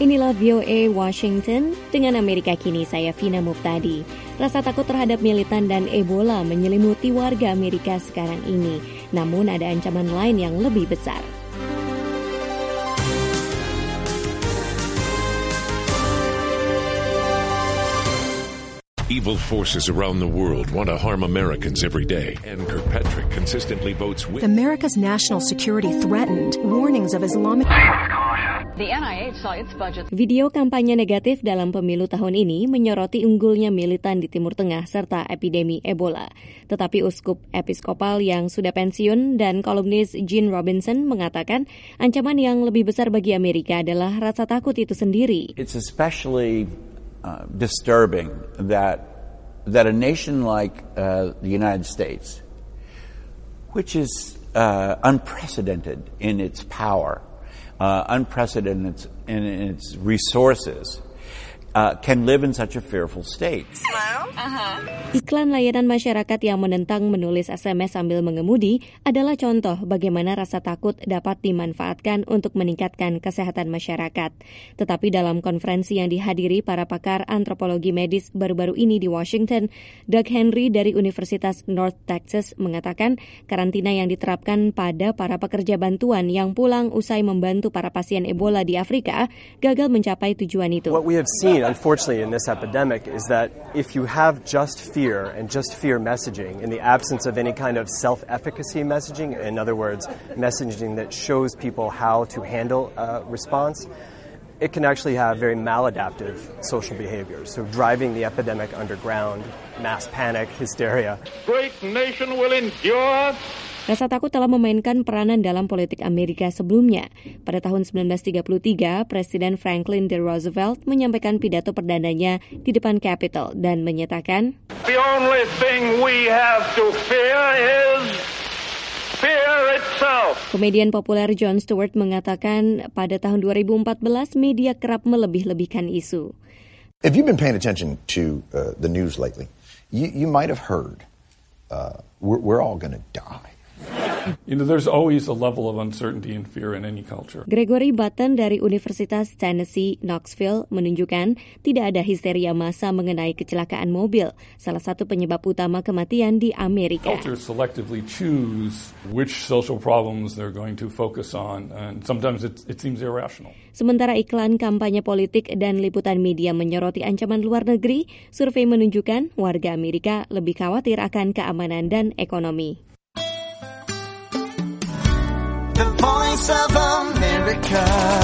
Inilah VOA Washington, dengan Amerika Kini saya Vina Muptadi. Rasa takut terhadap militan dan Ebola menyelimuti warga Amerika sekarang ini. Namun ada ancaman lain yang lebih besar. Evil forces around the world want to harm Americans every day, and Kirkpatrick consistently votes with America's national security threatened. Warnings of Islamic... The NIH saw its budget. Video kampanye negatif dalam pemilu tahun ini menyoroti unggulnya militan di Timur Tengah serta epidemi Ebola. Tetapi uskup episkopal yang sudah pensiun dan kolumnis Gene Robinson mengatakan ancaman yang lebih besar bagi Amerika adalah rasa takut itu sendiri. It's especially disturbing that a nation like the United States, which is unprecedented in its power, unprecedented in its resources, can live in such a fearful state. Iklan layanan masyarakat yang menentang menulis SMS sambil mengemudi adalah contoh bagaimana rasa takut dapat dimanfaatkan untuk meningkatkan kesehatan masyarakat. Tetapi dalam konferensi yang dihadiri para pakar antropologi medis baru-baru ini di Washington, Doug Henry dari Universitas North Texas mengatakan karantina yang diterapkan pada para pekerja bantuan yang pulang usai membantu para pasien Ebola di Afrika gagal mencapai tujuan itu. What we have seen, unfortunately, in this epidemic is that if you have just fear and just fear messaging in the absence of any kind of self-efficacy messaging, in other words, messaging that shows people how to handle a response, it can actually have very maladaptive social behaviors. So driving the epidemic underground, mass panic, hysteria. Great nation will endure. Rasa takut telah memainkan peranan dalam politik Amerika sebelumnya. Pada tahun 1933, Presiden Franklin D. Roosevelt menyampaikan pidato perdananya di depan Capitol dan menyatakan, The only thing we have to fear is fear itself. Komedian populer Jon Stewart mengatakan pada tahun 2014 media kerap melebih-lebihkan isu. If you've been paying attention to the news lately, you might have heard we're all going to die. You know, there's always a level of uncertainty and fear in any culture. Gregory Button dari Universitas Tennessee, Knoxville menunjukkan tidak ada histeria massa mengenai kecelakaan mobil, salah satu penyebab utama kematian di Amerika. Cultures selectively choose which social problems they're going to focus on, and sometimes it seems irrational. Sementara iklan kampanye politik dan liputan media menyoroti ancaman luar negeri, survei menunjukkan warga Amerika lebih khawatir akan keamanan dan ekonomi. The Voice of America.